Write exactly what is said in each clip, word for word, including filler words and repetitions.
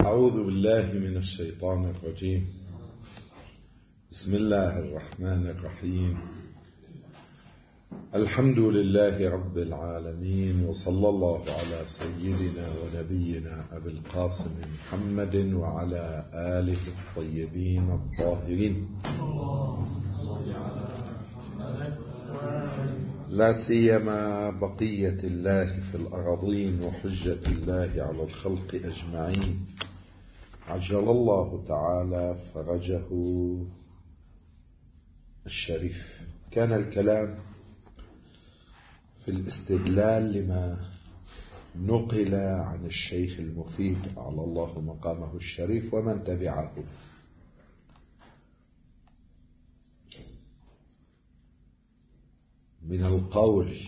أعوذ بالله من الشيطان الرجيم. بسم الله الرحمن الرحيم. الحمد لله رب العالمين، وصلى الله على سيدنا ونبينا أبي القاسم محمد وعلى آله الطيبين الطاهرين، لا سيما بقية الله في الأراضين وحجة الله على الخلق أجمعين، عجل الله تعالى فرجه الشريف. كان الكلام في الاستدلال لما نقل عن الشيخ المفيد على الله مقامه الشريف ومن تبعه من القول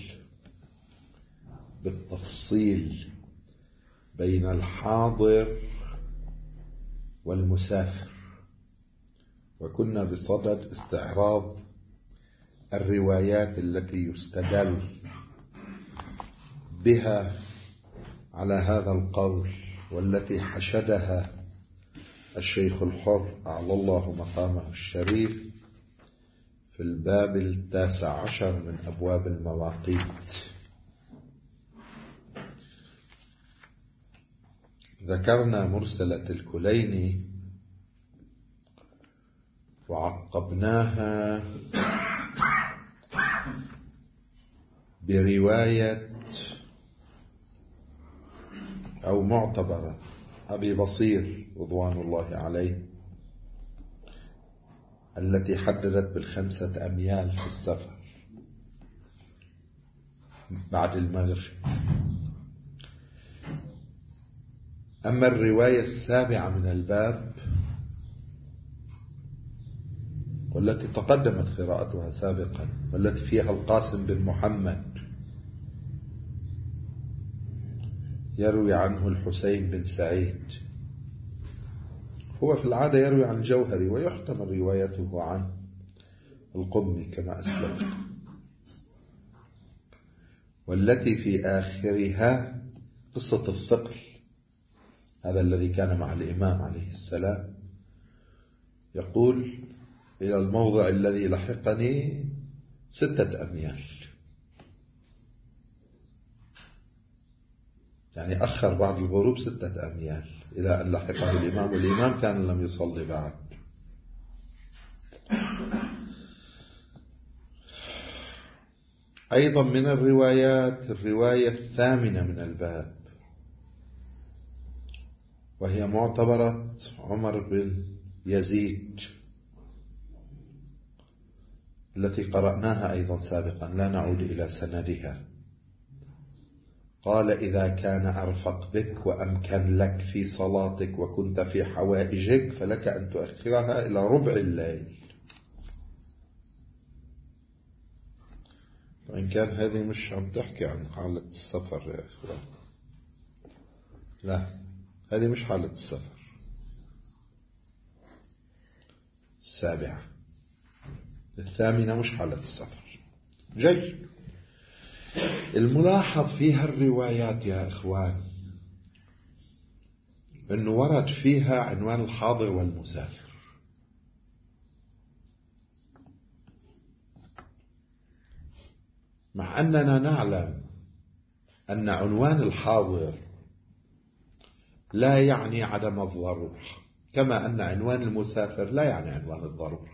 بالتفصيل بين الحاضر والمسافر، وكنا بصدد استعراض الروايات التي يستدل بها على هذا القول، والتي حشدها الشيخ الحر أعلى الله مقامه الشريف في الباب التاسع عشر من أبواب المواقيت. ذكرنا مرسلة الكليني وعقبناها برواية أو معتبرة أبي بصير رضوان الله عليه التي حددت بالخمسة أميال في السفر بعد المغرب. أما الرواية السابعة من الباب والتي تقدمت قراءتها سابقا، والتي فيها القاسم بن محمد يروي عنه الحسين بن سعيد، هو في العادة يروي عن الجوهري ويحتمل روايته عن القمي كما أسلفت، والتي في آخرها قصة الثقل، هذا الذي كان مع الإمام عليه السلام، يقول إلى الموضع الذي لحقني ستة أميال، يعني أخر بعد الغروب ستة أميال إلى أن لحقه الإمام، والإمام كان لم يصلي بعد. أيضا من الروايات الرواية الثامنة من الباب، وهي معتبرة عمر بن يزيد التي قرأناها أيضا سابقا، لا نعود إلى سندها. قال: إذا كان أرفق بك وأمكن لك في صلاتك وكنت في حوائجك فلك أن تؤخرها إلى ربع الليل. وإن كان هذه مش عم تحكي عن حالة السفر يا إخوان، لا، هذه مش حالة السفر. السابعة الثامنة مش حالة السفر. جيد. الملاحظ فيها الروايات يا إخوان أنه ورد فيها عنوان الحاضر والمسافر، مع أننا نعلم أن عنوان الحاضر لا يعني عدم الضرورة، كما أن عنوان المسافر لا يعني عنوان الضرورة.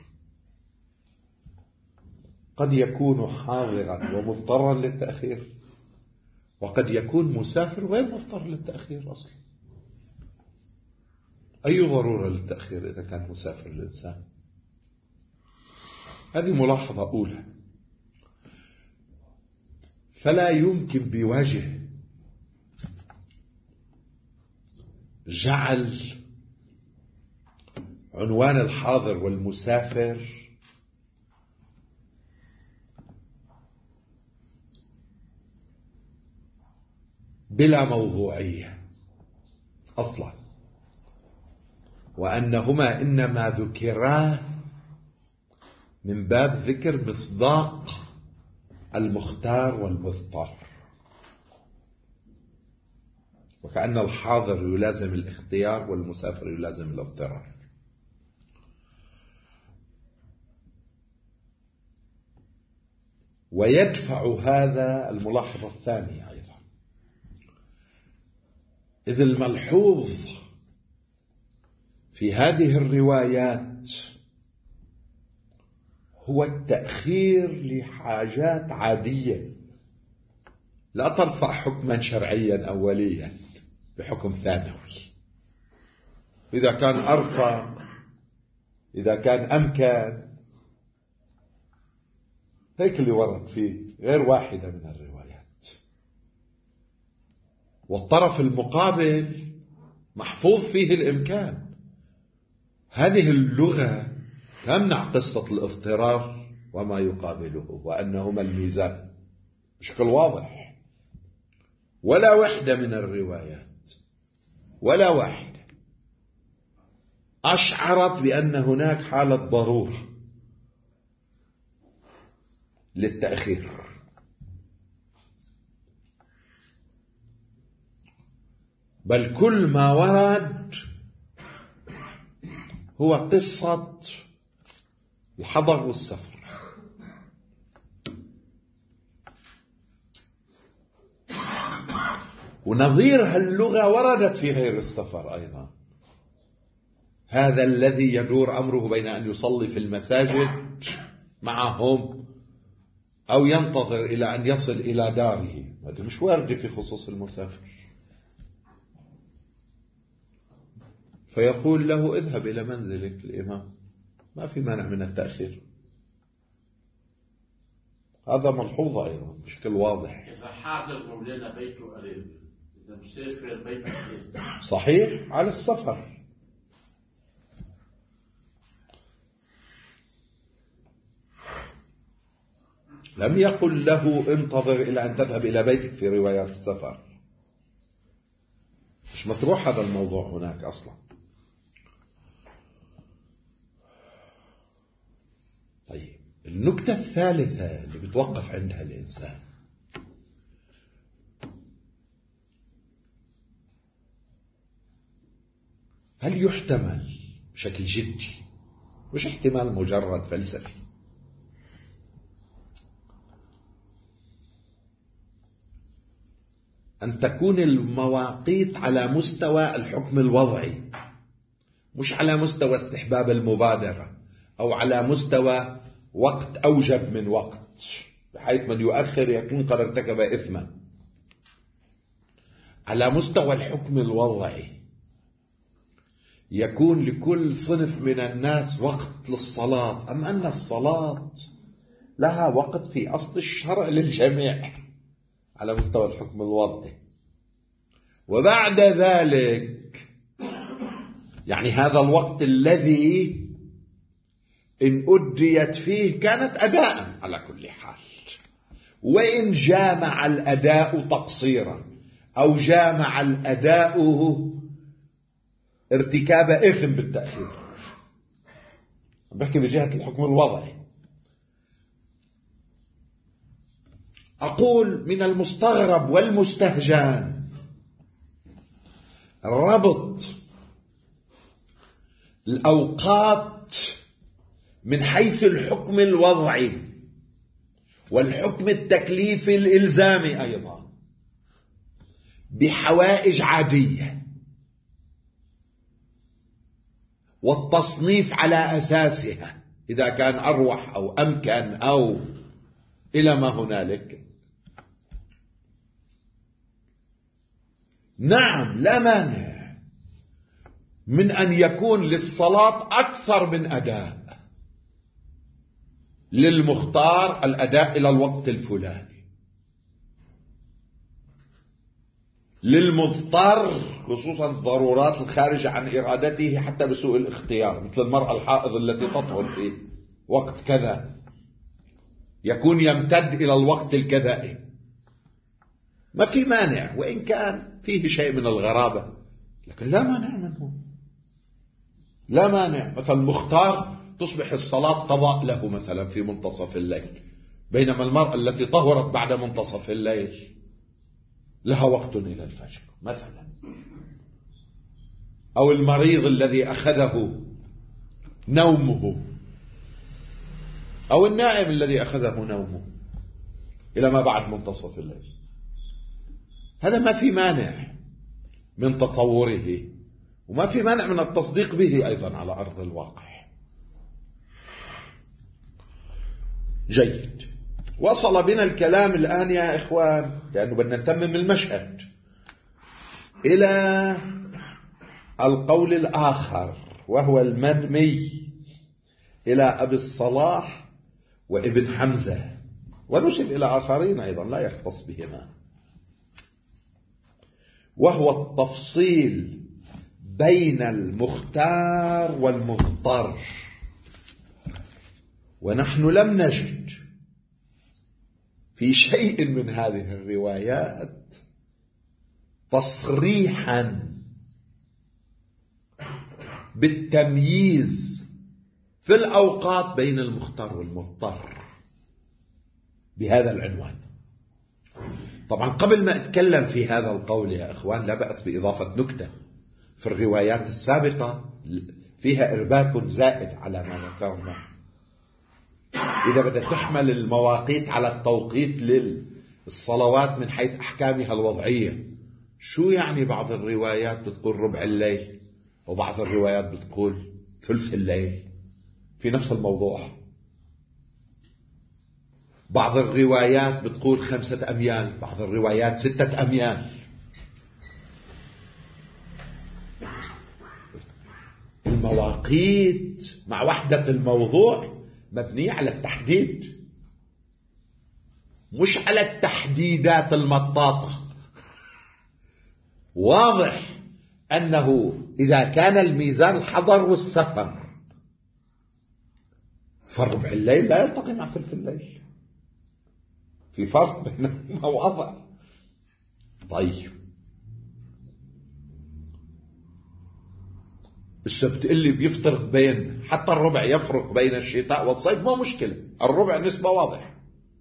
قد يكون حاضرا ومضطرا للتأخير، وقد يكون مسافر غير مضطر للتأخير أصلا. أي ضرورة للتأخير إذا كان مسافر الإنسان؟ هذه ملاحظة أولى. فلا يمكن بوجه جعل عنوان الحاضر والمسافر بلا موضوعية أصلا، وأنهما إنما ذكرا من باب ذكر مصداق المختار والمضطر. وكأن الحاضر يلازم الاختيار والمسافر يلازم الاضطرار. ويدفع هذا الملاحظة الثانية أيضا، إذ الملحوظ في هذه الروايات هو التأخير لحاجات عادية لا ترفع حكما شرعيا أوليا بحكم ثانوي. إذا كان أرفق، إذا كان أمكن، هيك اللي ورد فيه غير واحدة من الروايات. والطرف المقابل محفوظ فيه الإمكان. هذه اللغة تمنع قصة الاضطرار وما يقابله وأنهما الميزان بشكل واضح. ولا واحدة من الروايات ولا واحدة أشعرت بأن هناك حالة ضرورة للتأخير. بل كل ما ورد هو قصة الحضر والسفر. ونظير هاللغة وردت في غير السفر أيضا. هذا الذي يدور أمره بين أن يصلي في المساجد معهم أو ينتظر إلى أن يصل إلى داره، هذا مش وارد في خصوص المسافر. فيقول له اذهب إلى منزلك الإمام، ما في مانع من التأخير. هذا ملحوظ أيضا بشكل واضح. إذا حاضر مولانا بيته قريب، إذا مسافر بيته قريب. صحيح على السفر. لم يقل له انتظر إلى أن تذهب إلى بيتك في روايات السفر. مش مطروح هذا الموضوع هناك أصلا. طيب، النكتة الثالثة اللي بتوقف عندها الإنسان، هل يحتمل بشكل جدي، مش احتمال مجرد فلسفي، أن تكون المواقيت على مستوى الحكم الوضعي، مش على مستوى استحباب المبادرة أو على مستوى وقت أوجب من وقت، بحيث من يؤخر يكون قد ارتكب إثما. على مستوى الحكم الوضعي يكون لكل صنف من الناس وقت للصلاة، أم أن الصلاة لها وقت في أصل الشرع للجميع على مستوى الحكم الوضعي. وبعد ذلك يعني هذا الوقت الذي إن أديت فيه كانت أداء على كل حال، وإن جامع الأداء تقصيرا أو جامع الأداء ارتكاب إثم بالتأخير، بحكي بجهة الحكم الوضعي. أقول من المستغرب والمستهجان ربط الأوقات من حيث الحكم الوضعي والحكم التكليفي الإلزامي أيضا بحوائج عادية، والتصنيف على أساسها إذا كان أروح أو أمكن أو إلى ما هنالك. نعم، لا مانع من أن يكون للصلاة أكثر من أداء. للمختار الأداء إلى الوقت الفلاني، للمضطر خصوصا الضرورات الخارجة عن إرادته حتى بسوء الاختيار، مثل المرأة الحائض التي تطهر في وقت كذا يكون يمتد إلى الوقت الكذائي. ما في مانع، وإن كان فيه شيء من الغرابة، لكن لا مانع منه. لا مانع مثلا مختار تصبح الصلاة قضاء له مثلا في منتصف الليل، بينما المرأة التي طهرت بعد منتصف الليل لها وقت إلى الفجر مثلا، أو المريض الذي أخذه نومه، أو النائم الذي أخذه نومه إلى ما بعد منتصف الليل. هذا ما في مانع من تصوره، وما في مانع من التصديق به أيضا على أرض الواقع. جيد. وصل بنا الكلام الآن يا إخوان، لأنه بدنا نتمم المشهد، إلى القول الآخر، وهو المنمي إلى أبي الصلاح وابن حمزة، ونسب إلى آخرين أيضا لا يختص بهما، وهو التفصيل بين المختار والمضطر. ونحن لم نجد في شيء من هذه الروايات تصريحا بالتمييز في الأوقات بين المختار والمضطر بهذا العنوان. طبعا قبل ما أتكلم في هذا القول يا إخوان لا بأس بإضافة نكتة. في الروايات السابقة فيها إرباك زائد على ما ذكرنا. إذا بدأت تحمل المواقيت على التوقيت للصلوات من حيث أحكامها الوضعية، شو يعني بعض الروايات بتقول ربع الليل وبعض الروايات بتقول ثلث الليل في نفس الموضوع؟ بعض الروايات بتقول خمسة أميال، بعض الروايات ستة أميال. المواقيت مع وحدة الموضوع مبنية على التحديد، مش على التحديدات المطاطة. واضح أنه إذا كان الميزان الحضر والسفر فربع الليل لا يلتقي مع ثلث الليل، في فرق بينهما واضح. طيب بس بتقول لي بيفترق بين، حتى الربع يفرق بين الشتاء والصيف، ما مشكلة، الربع نسبة واضحة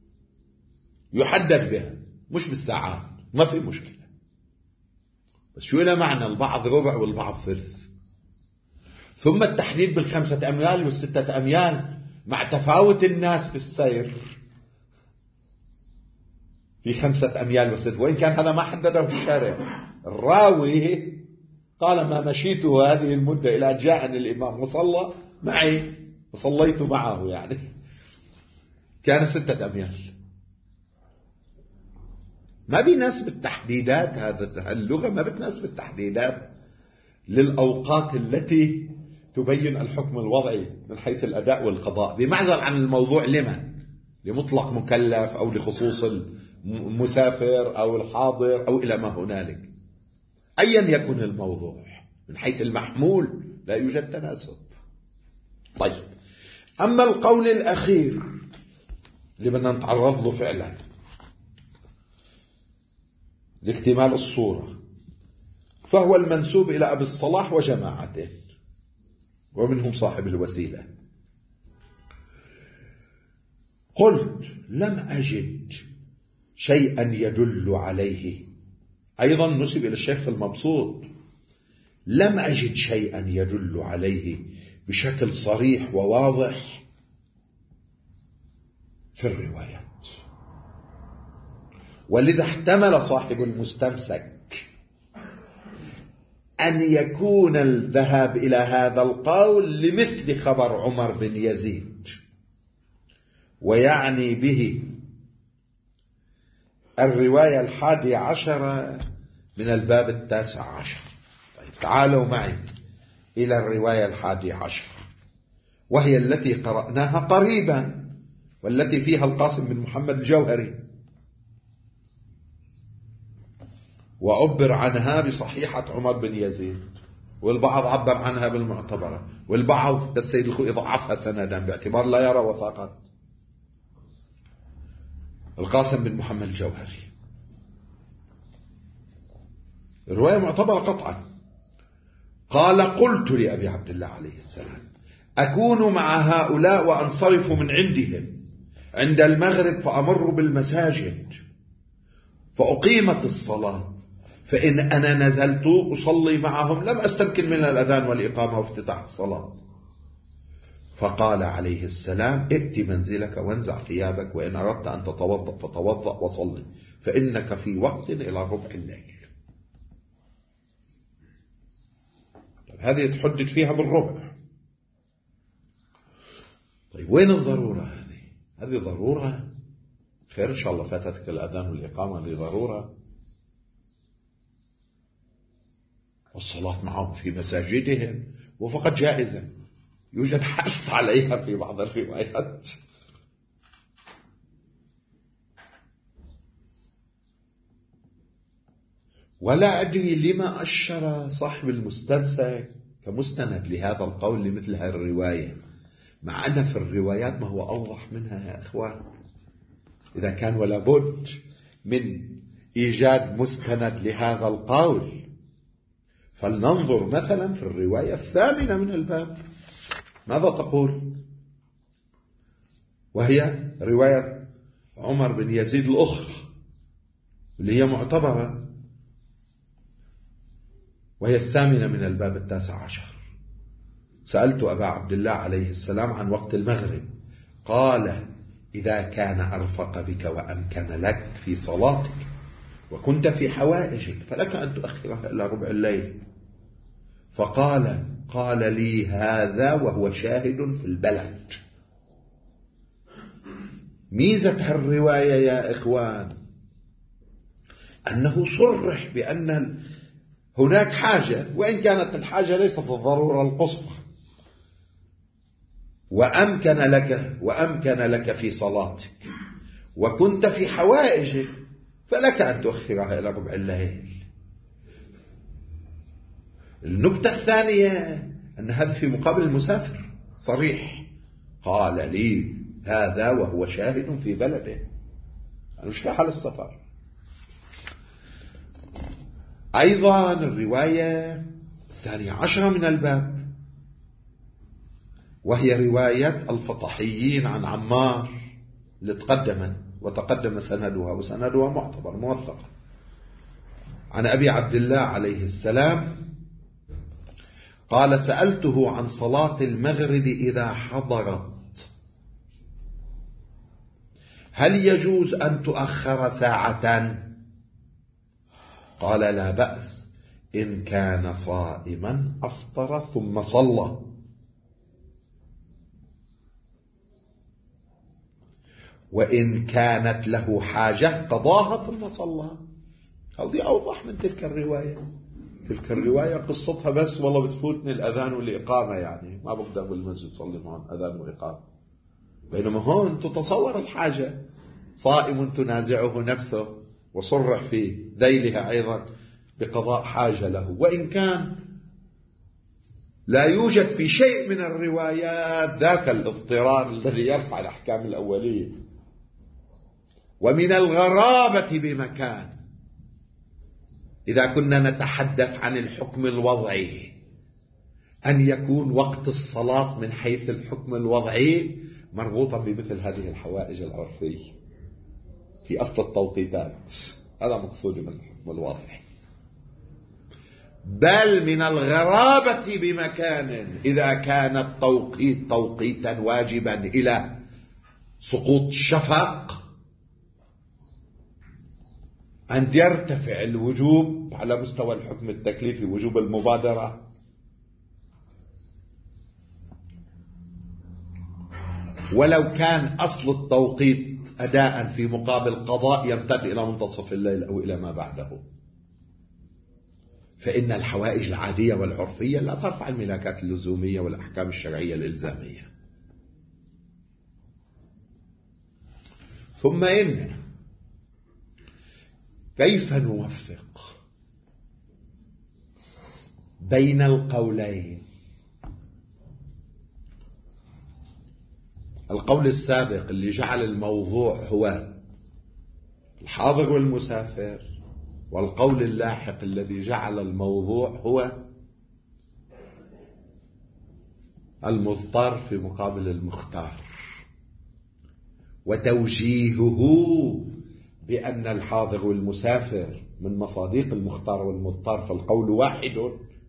يحدد بها مش بالساعات، ما في مشكلة. بس شو له معنى البعض ربع والبعض ثلث؟ ثم التحديد بالخمسة أميال والستة أميال مع تفاوت الناس في السير في خمسة أميال وستة، وإن كان هذا ما حدده الشارع. الراوي قال ما مشيت هذه المدة إلى أن جاءني الإمام وصلى معي وصليت معه، يعني كان ستة أميال. ما بيناسب التحديدات، هذا اللغة ما بتناسب التحديدات للأوقات التي تبين الحكم الوضعي من حيث الأداء والقضاء، بمعزل عن الموضوع لمن، لمطلق مكلف أو لخصوص المسافر أو الحاضر أو إلى ما هنالك. أيا يكن الموضوع من حيث المحمول لا يوجد تناسب. طيب، أما القول الأخير اللي بدنا نتعرض له فعلا لاكتمال الصورة، فهو المنسوب إلى أبي الصلاح وجماعته، ومنهم صاحب الوسيلة. قلت لم أجد شيئا يدل عليه. أيضا نسب إلى الشيخ المبسوط، لم أجد شيئا يدل عليه بشكل صريح وواضح في الروايات، ولذا احتمل صاحب المستمسك أن يكون الذهاب إلى هذا القول لمثل خبر عمر بن يزيد، ويعني به الرواية الحادية عشرة من الباب التاسع عشر. طيب تعالوا معي إلى الرواية الحادية عشر، وهي التي قرأناها قريبا، والتي فيها القاسم بن محمد الجوهري، وعبر عنها بصحيحة عمر بن يزيد، والبعض عبر عنها بالمعتبرة، والبعض بس السيد الخوئي ضعفها سندا باعتبار لا يرى وثاقات. القاسم بن محمد الجوهري الرواية معتبرة قطعا. قال قلت لأبي عبد الله عليه السلام أكون مع هؤلاء وأنصرف من عندهم عند المغرب فأمر بالمساجد فأقيمت الصلاة، فإن أنا نزلت أصلي معهم لم أستمكن من الأذان والإقامة وافتتاح الصلاة. فقال عليه السلام: ائت منزلك وانزع ثيابك، وإن أردت أن تتوضأ فتوضأ وصلي، فإنك في وقت إلى ربع الليل. هذه تحدد فيها بالربع. طيب وين الضرورة هذه؟ هذه ضرورة خير إن شاء الله، فاتتك الأذان والإقامة لضرورة، والصلاة معهم في مساجدهم وفقط جائزة، يوجد حث عليها في بعض الروايات. ولا أدري لما أشر صاحب المستمسك كمستند لهذا القول لمثل هذه الرواية، مع أن في الروايات ما هو أوضح منها يا إخوان. إذا كان ولا بد من إيجاد مستند لهذا القول، فلننظر مثلا في الرواية الثامنة من الباب ماذا تقول، وهي رواية عمر بن يزيد الأخرى اللي هي معتبرة، وهي الثامنة من الباب التاسع عشر. سألت أبا عبد الله عليه السلام عن وقت المغرب، قال: إذا كان أرفق بك وأمكن لك في صلاتك وكنت في حوائجك فلك أن تؤخرها إلى ربع الليل. فقال: قال لي هذا وهو شاهد في البلد. ميزة الرواية يا إخوان أنه صرح بأن هناك حاجة، وإن كانت الحاجة ليست الضرورة القصوى، وأمكن لك وأمكن لك في صلاتك وكنت في حوائجك فلك أن تؤخرها إلى ربع الليل. النقطة الثانية أن هذا في مقابل المسافر صريح، قال لي هذا وهو شاهد في بلده، أنا مش في حال السفر. أيضا الرواية الثانية عشرة من الباب، وهي رواية الفطحيين عن عمار اللي تقدمت وتقدم سندها، وسندها معتبر موثق، عن أبي عبد الله عليه السلام قال: سألته عن صلاة المغرب إذا حضرت هل يجوز أن تؤخر ساعة؟ قال: لا بأس إن كان صائما أفطر ثم صلى. وإن كانت له حاجة قضاها ثم صلى. هذه أوضح من تلك الرواية. تلك الرواية قصتها بس والله بتفوتني الأذان والإقامة، يعني ما بقدر بالمسجد صلي معهم أذان وإقامة. بينما هون تتصور الحاجة، صائم تنازعه نفسه، وصرح في ذيلها أيضا بقضاء حاجة له، وإن كان لا يوجد في شيء من الروايات ذاك الاضطرار الذي يرفع الأحكام الأولية. ومن الغرابة بمكان إذا كنا نتحدث عن الحكم الوضعي أن يكون وقت الصلاة من حيث الحكم الوضعي مربوطا بمثل هذه الحوائج العرفية في أصل التوقيتات. هذا مقصودي من الحكم الوضعي. بل من الغرابة بمكان إذا كان التوقيت توقيتا واجبا إلى سقوط الشفق أن يرتفع الوجوب على مستوى الحكم التكليفي، وجوب المبادرة. ولو كان أصل التوقيت أداء في مقابل قضاء يمتد إلى منتصف الليل أو إلى ما بعده، فإن الحوائج العادية والعرفية لا ترفع الملاكات اللزومية والأحكام الشرعية الإلزامية. ثم إن كيف نوفق بين القولين؟ القول السابق اللي جعل الموضوع هو الحاضر والمسافر، والقول اللاحق الذي جعل الموضوع هو المضطر في مقابل المختار، وتوجيهه بأن الحاضر والمسافر من مصاديق المختار والمضطر، فالقول واحد،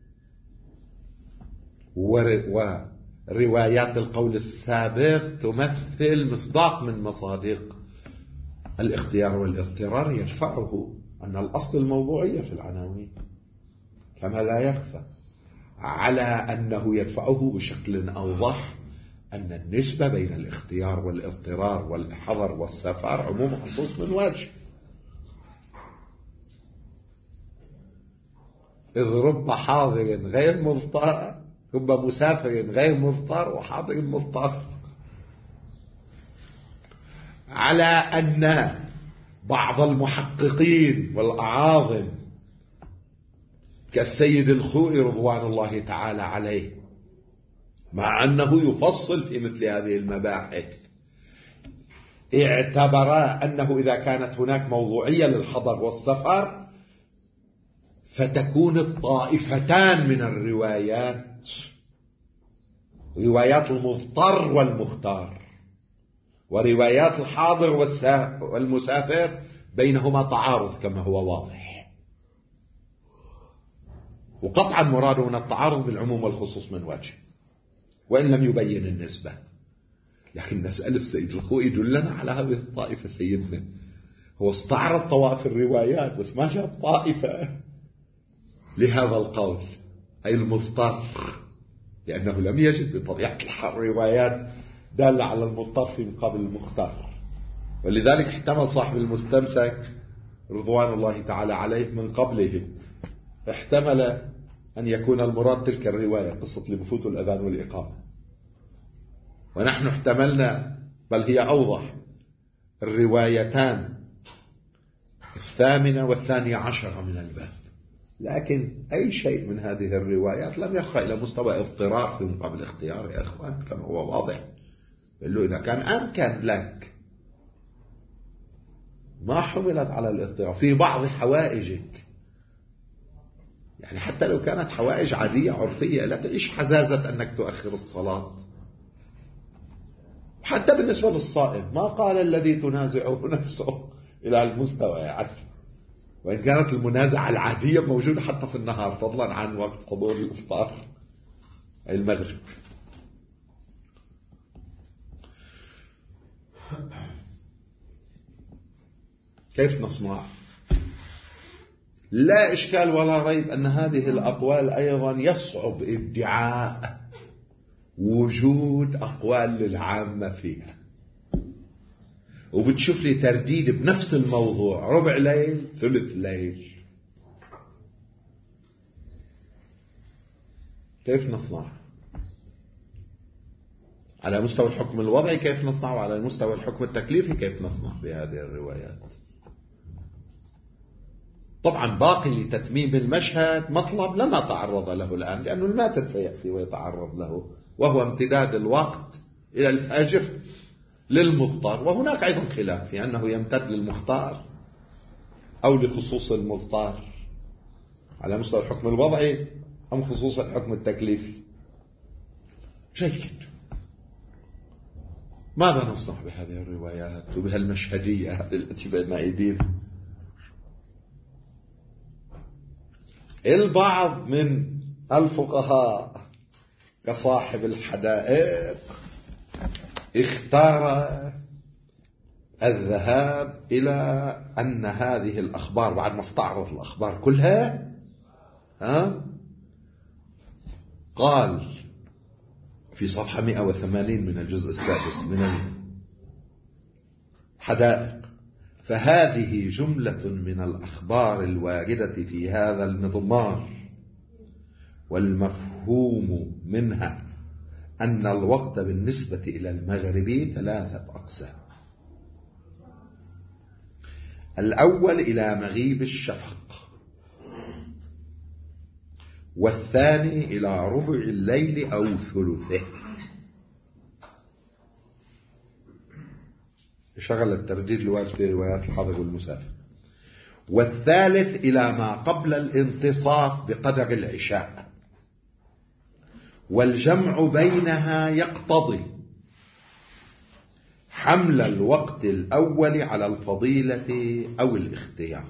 وروايات القول السابق تمثل مصداق من مصاديق الاختيار والاضطرار يدفعه أن الأصل الموضوعية في العناوين، كما لا يخفى على أنه يدفعه بشكل أوضح أن النسبة بين الاختيار والاضطرار والحظر والسفر عموم خصوص من وجه، إذ رب حاضر غير مضطر، رب مسافر غير مضطر وحاضر مضطر، على أن بعض المحققين والأعاظم كالسيد الخوئي رضوان الله تعالى عليه، مع أنه يفصل في مثل هذه المباحث، اعتبر أنه إذا كانت هناك موضوعية للحضر والسفر فتكون الطائفتان من الروايات روايات المضطر والمختار، وروايات الحاضر والمسافر بينهما تعارض كما هو واضح، وقطعا مراده من التعارض بالعموم والخصوص من وجه وإن لم يبين النسبة. لكن نسأل السيد الخوئي دلنا على هذه الطائفة. سيدنا هو استعرض طوائف الروايات بس ما جاب طائفة لهذا القول، أي المضطر، لأنه لم يجد بطبيعة الحال روايات دالة على المضطر في مقابل المختار، ولذلك احتمل صاحب المستمسك رضوان الله تعالى عليه من قبله، احتمل أن يكون المراد تلك الرواية قصة لبفوت الأذان والإقامة، ونحن احتملنا بل هي أوضح الروايتان الثامنة والثانية عشرة من الباب. لكن أي شيء من هذه الروايات لم يرقى إلى مستوى اضطرار في مقابل اختيار يا أخوان، كما هو واضح. قال له إذا كان أمكن لك ما حملت على الاضطرار في بعض حوائجك، يعني حتى لو كانت حوائج عادية عرفية لا تعيش حزازة أنك تؤخر الصلاة. حتى بالنسبة للصائم ما قال الذي تنازعه نفسه إلى المستوى يعني، وإن كانت المنازعة العادية موجودة حتى في النهار فضلا عن وقت حضور الإفطار أي المغرب. كيف نصنع؟ لا إشكال ولا ريب أن هذه الأقوال أيضا يصعب ادعاء وجود أقوال للعامة فيها، وبتشوف لي ترديد بنفس الموضوع ربع ليل ثلث ليل. كيف نصنع؟ على مستوى الحكم الوضعي كيف نصنع، وعلى مستوى الحكم التكليفي كيف نصنع بهذه الروايات؟ طبعا باقي لتتميم المشهد مطلب لن نتعرض له الآن لأنه الماتن سيأتي ويتعرض له، وهو امتداد الوقت إلى الفجر للمضطر، وهناك أيضا خلاف في أنه يمتد للمختار أو لخصوص المضطر على مستوى الحكم الوضعي أم خصوص الحكم التكليفي. جيد، ماذا نصنع بهذه الروايات وبهالمشهدية هذه التي بين أيدينا؟ البعض من الفقهاء كصاحب الحدائق اختار الذهاب إلى أن هذه الأخبار بعد ما استعرض الأخبار كلها ها قال في صفحة مئة وثمانين من الجزء السادس من الحدائق: فهذه جملة من الأخبار الواردة في هذا المضمار، والمفهوم منها أن الوقت بالنسبة إلى المغرب ثلاثة أقسام: الأول إلى مغيب الشفق، والثاني إلى ربع الليل أو ثلثه. شغل الترديد الوارد في روايات الحاضر والمسافر. والثالث إلى ما قبل الانتصاف بقدر العشاء، والجمع بينها يقتضي حمل الوقت الأول على الفضيلة أو الاختيار.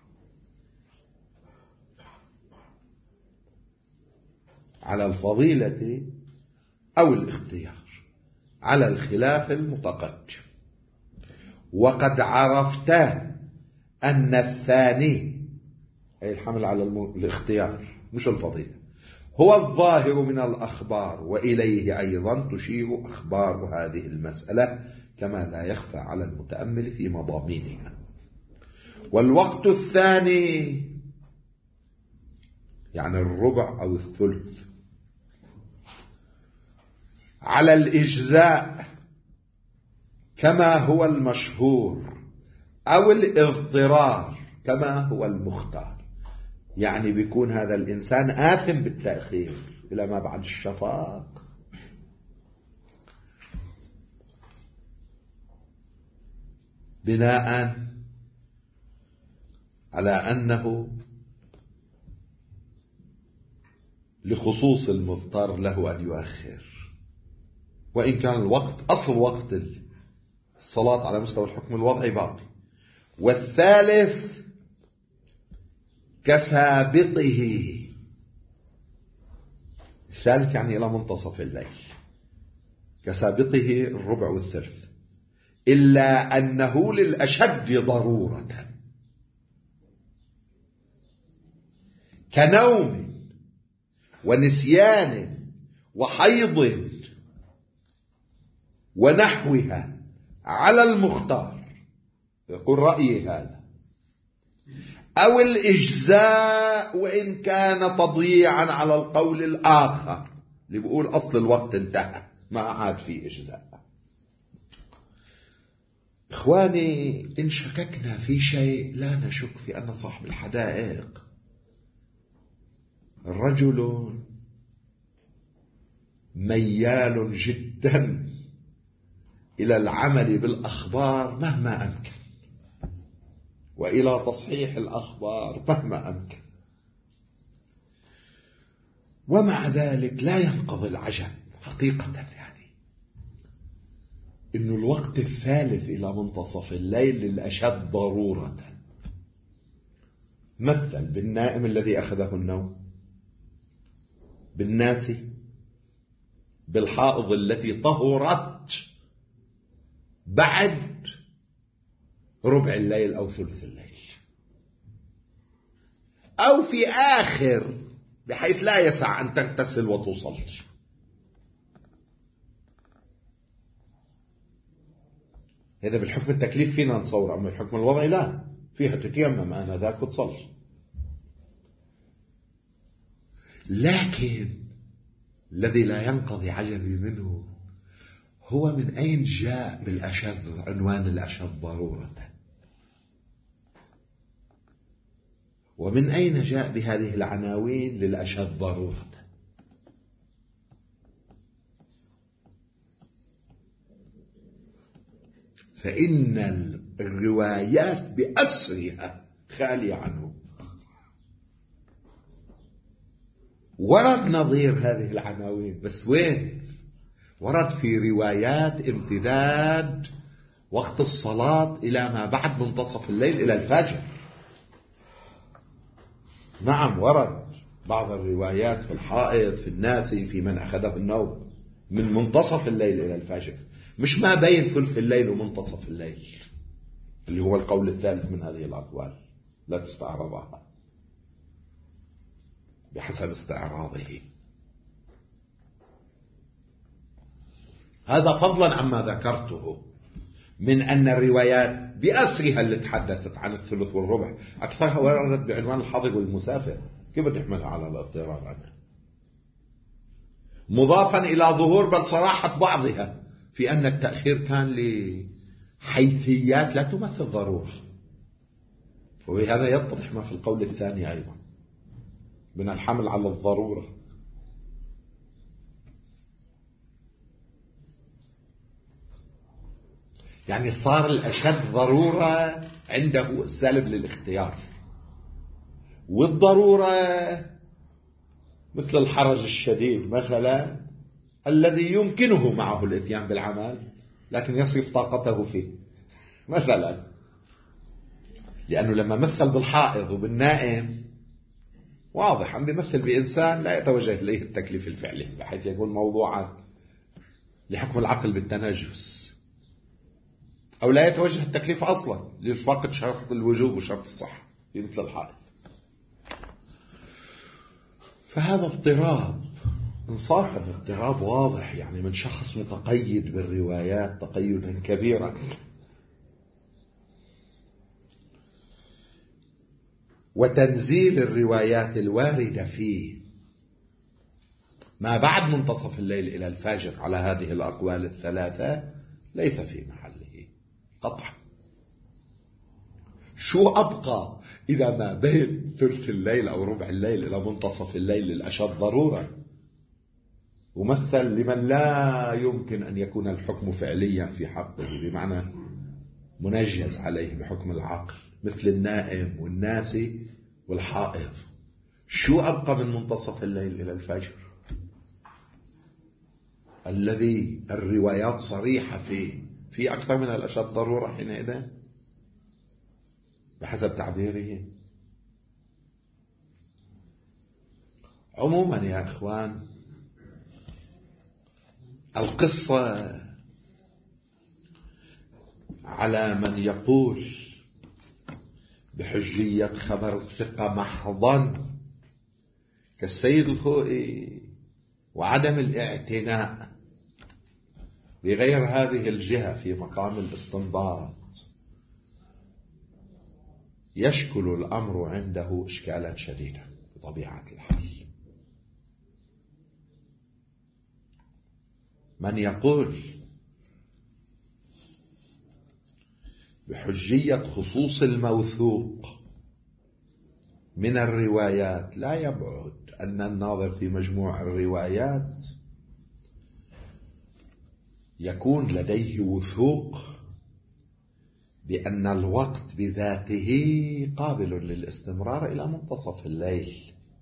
على الفضيلة أو الاختيار على الخلاف المتقدم. وقد عرفت أن الثاني أي الحمل على الاختيار مش الفضيلة هو الظاهر من الأخبار، وإليه أيضا تشير أخبار هذه المسألة كما لا يخفى على المتأمل في مضامينها. والوقت الثاني يعني الربع أو الثلث على الإجزاء كما هو المشهور أو الاضطرار كما هو المختار. يعني بيكون هذا الإنسان آثم بالتأخير إلى ما بعد الشفاق، بناء على أنه لخصوص المضطر له أن يؤخر، وإن كان الوقت أصل وقت الصلاة على مستوى الحكم الوضعي باقي. والثالث كسابقه، الثالث يعني إلى منتصف الليل، كسابقه الربع والثلث، إلا أنه للأشد ضرورة كنوم ونسيان وحيض ونحوها على المختار، يقول رأيي هذا، أو الإجزاء وإن كان تضييعا على القول الآخر اللي بيقول أصل الوقت انتهى ما عاد فيه إجزاء. إخواني، إن شككنا في شيء لا نشك في أن صاحب الحدائق رجل ميال جدا إلى العمل بالأخبار مهما أمكن، وإلى تصحيح الأخبار مهما أمكن، ومع ذلك لا ينقضي العجب حقيقة يعني إن الوقت الثالث إلى منتصف الليل للأشد ضرورة. مثل بالنائم الذي أخذه النوم، بالناسي، بالحائض التي طهرت بعد ربع الليل أو ثلث الليل، أو في آخر بحيث لا يسع أن تغتسل وتصلي. هذا بالحكم التكليف فينا نصور، أما الحكم الوضعي لا، فيها تتيمم آنذاك وتصلي. لكن الذي لا ينقضي عجبي منه هو من أين جاء بالأشد، عنوان الأشد ضرورة، ومن أين جاء بهذه العناوين للأشد ضرورة. فإن الروايات بأسرها خالية عنه. ورد نظير هذه العناوين، بس وين؟ ورد في روايات امتداد وقت الصلاة إلى ما بعد منتصف الليل إلى الفجر. نعم، ورد بعض الروايات في الحائض، في الناسي، في من أخذه النوم، من منتصف الليل إلى الفجر، مش ما بين ثلث الليل ومنتصف الليل، اللي هو القول الثالث من هذه الأقوال، لا تستعرضها بحسب استعراضه. هذا فضلا عما ذكرته من أن الروايات بأسرها اللي تحدثت عن الثلث والربع أكثرها وردت بعنوان الحاضر والمسافر، كيف تحملها على الاضطرار عنها، مضافا إلى ظهور بل صراحة بعضها في أن التأخير كان لحيثيات لا تمثل ضرورة. وبهذا يتضح ما في القول الثاني أيضا من الحمل على الضرورة. يعني صار الأشد ضرورة عنده السالب للاختيار، والضرورة مثل الحرج الشديد مثلا الذي يمكنه معه الاتيان بالعمل لكن يصرف طاقته فيه مثلا، لأنه لما مثل بالحائض وبالنائم واضح عم بيمثل بإنسان لا يتوجه إليه التكليف الفعلي بحيث يكون موضوعا لحكم العقل بالتناجس، أو لا يتوجه التكليف أصلا لفقد شرط الوجوب وشرط الصحة في مثل الحائض. فهذا اضطراب انصافا، اضطراب واضح يعني من شخص متقيد بالروايات تقيدا كبيرا، وتنزيل الروايات الواردة فيه ما بعد منتصف الليل إلى الفجر على هذه الأقوال الثلاثة ليس في محله قطعا. شو أبقى إذا ما بين ثلث الليل أو ربع الليل إلى منتصف الليل الأشد ضرورة، ومثل لمن لا يمكن أن يكون الحكم فعليا في حقه بمعنى منجز عليه بحكم العقل، مثل النائم والناسي والحائض. شو أبقى من منتصف الليل إلى الفجر الذي الروايات صريحة فيه في أكثر من الأشد ضرورة حينئذ بحسب تعبيره؟ عموما يا إخوان، القصة على من يقول بحجية خبر الثقة محضا كالسيد الخوئي وعدم الاعتناء بغير هذه الجهة في مقام الاستنباط، يشكل الأمر عنده إشكالا شديدا بطبيعة الحال. من يقول بحجية خصوص الموثوق من الروايات لا يبعد أن الناظر في مجموع الروايات يكون لديه وثوق بأن الوقت بذاته قابل للاستمرار إلى منتصف الليل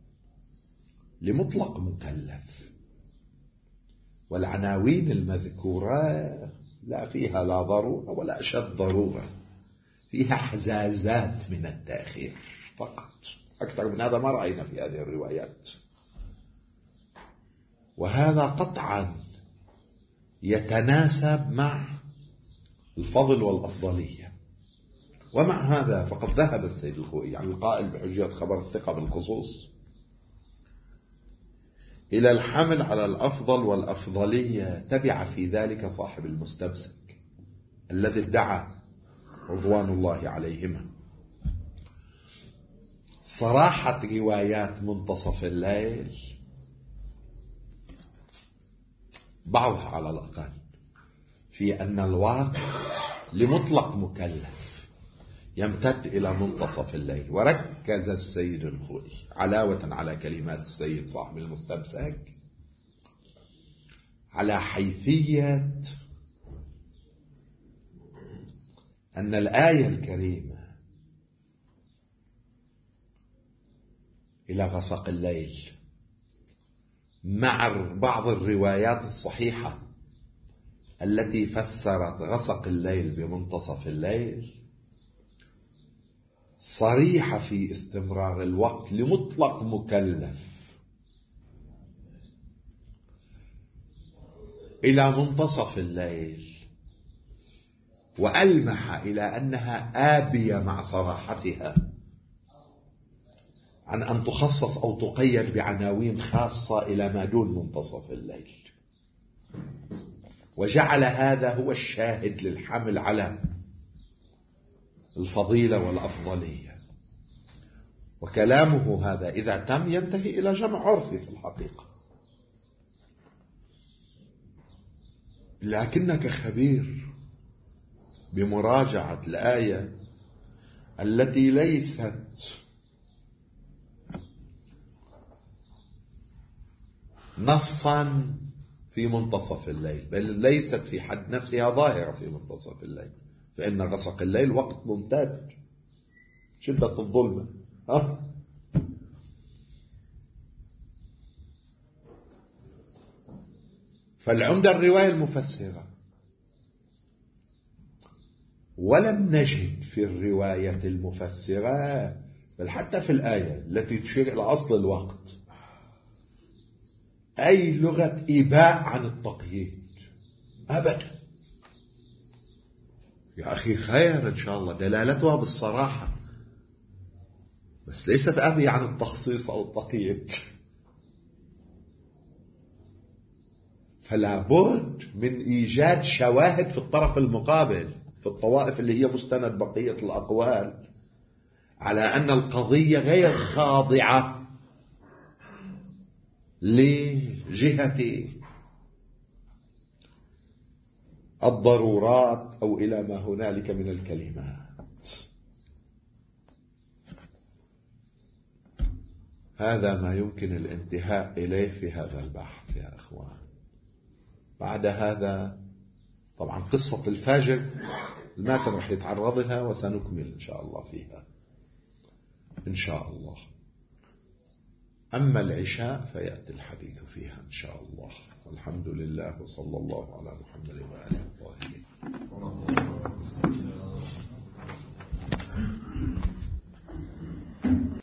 لمطلق مكلف، والعناوين المذكورة لا فيها لا ضرورة ولا أشد ضرورة، فيها حزازات من التأخير فقط، أكثر من هذا ما رأينا في هذه الروايات. وهذا قطعا يتناسب مع الفضل والأفضلية. ومع هذا فقد ذهب السيد الخوئي عن القائل بحجية خبر الثقة بالخصوص إلى الحمل على الأفضل والأفضلية، تبع في ذلك صاحب المستمسك الذي ادعى رضوان الله عليهما صراحة روايات منتصف الليل، بعضها على الأقل، في أن الوقت لمطلق مكلف يمتد إلى منتصف الليل. وركز السيد الخوئي علاوة على كلمات السيد صاحب المستمسك على حيثية أن الآية الكريمة إلى غسق الليل مع بعض الروايات الصحيحة التي فسرت غسق الليل بمنتصف الليل صريحة في استمرار الوقت لمطلق مكلف إلى منتصف الليل، وألمح إلى أنها آبية مع صراحتها عن أن تخصص أو تقيد بعناوين خاصة إلى ما دون منتصف الليل، وجعل هذا هو الشاهد للحمل على الفضيلة والأفضلية. وكلامه هذا إذا تم ينتهي إلى جمع عرفي في الحقيقة، لكنك خبير بمراجعة الآية التي ليست نصا في منتصف الليل، بل ليست في حد نفسها ظاهرة في منتصف الليل، فإن غسق الليل وقت ممتد، شدة الظلمة. ها؟ فالعمدة الرواية المفسرة ولم نجد في الرواية المفسرة بل حتى في الآية التي تشير إلى أصل الوقت أي لغة إباء عن التقييد أبدا. يا أخي خير إن شاء الله دلالتها بالصراحة، بس ليست أبي عن التخصيص أو التقييد. فلا بد من إيجاد شواهد في الطرف المقابل، في الطوائف اللي هي مستند بقية الأقوال، على أن القضية غير خاضعة لجهة الضرورات أو إلى ما هنالك من الكلمات. هذا ما يمكن الانتهاء إليه في هذا البحث يا أخوان. بعد هذا طبعا قصة الفجر الماتن رح يتعرض لها وسنكمل إن شاء الله فيها إن شاء الله. أما العشاء فيأتي الحديث فيها إن شاء الله. والحمد لله وصلى الله على محمد وآله وصحبه.